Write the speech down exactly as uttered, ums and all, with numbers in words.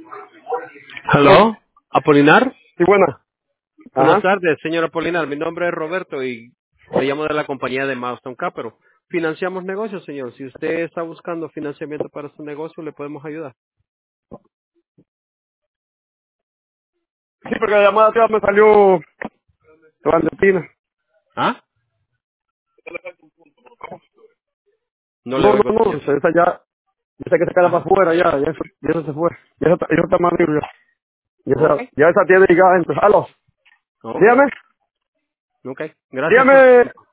Hello. Hello, Apolinar. Sí, buena. Buenas Ajá. tardes, señor Apolinar. Mi nombre es Roberto y le llamo de la compañía de Milestone Capital. Financiamos negocios, señor. Si usted está buscando financiamiento para su negocio, le podemos ayudar. Sí, porque la llamada tía me salió de Valentina. ¿Ah? No le No, no, oigo, no. señor. Esa esa ya, esa que se queda para Ajá. afuera ya, ya eso, ya eso se fue. Ya eso, está- eso está más libre. Ya, Ok. esa, ya esa tiene ya adentro. Aló. Ok. Dígame, Ok. Gracias por su dígame, tiempo.